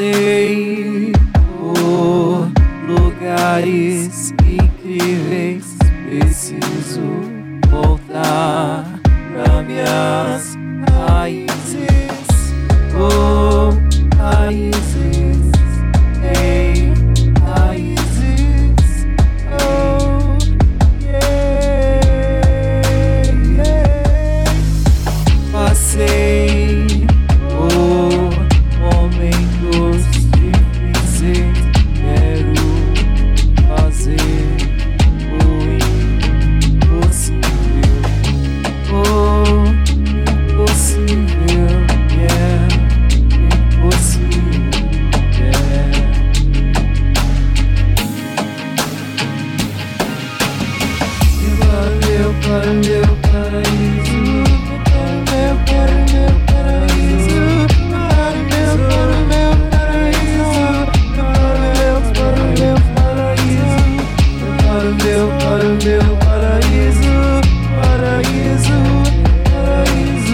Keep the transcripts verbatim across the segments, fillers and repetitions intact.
Passei por lugares incríveis, preciso voltar pra minhas raízes. Oh, raízes, ei, raízes. Oh, yeah, yeah. Passei por momentos difíceis, quero fazer o impossível. Oh, impossível, yeah, impossível, yeah. E para meu, para meu paraíso, para meu, para meu paraíso, para meu, para meu paraíso, para meu, para meu paraíso, para meu, para meu paraíso, paraíso, paraíso,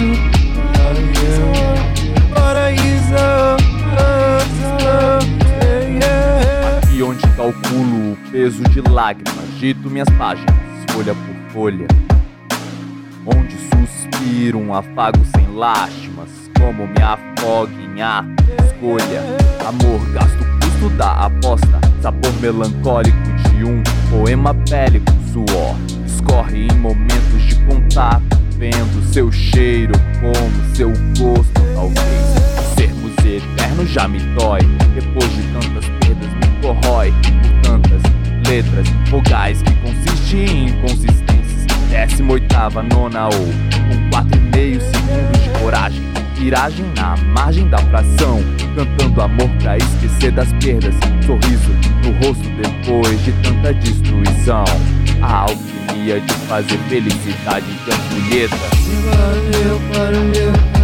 paraíso, paraíso, yeah. Aqui onde calculo o peso de lágrimas, dito minhas páginas, folha por folha. Onde suspiro um afago sem lástimas, como me afogo em ato de escolha. Amor, gasto, custo da aposta, sabor melancólico de um poema bélico. Suor escorre em momentos de contato, vendo seu cheiro como seu gosto. Talvez sermos eternos já me dói, depois de tantas perdas me corrói. Por tantas letras, vogais que consistem em inconsistências. Décima oitava, nona ou com quatro e meio segundos de coragem. Viragem na margem da fração, cantando amor pra esquecer das perdas. Sorriso no rosto depois de tanta destruição. A alquimia de fazer felicidade de ampulheta. Para meu, para meu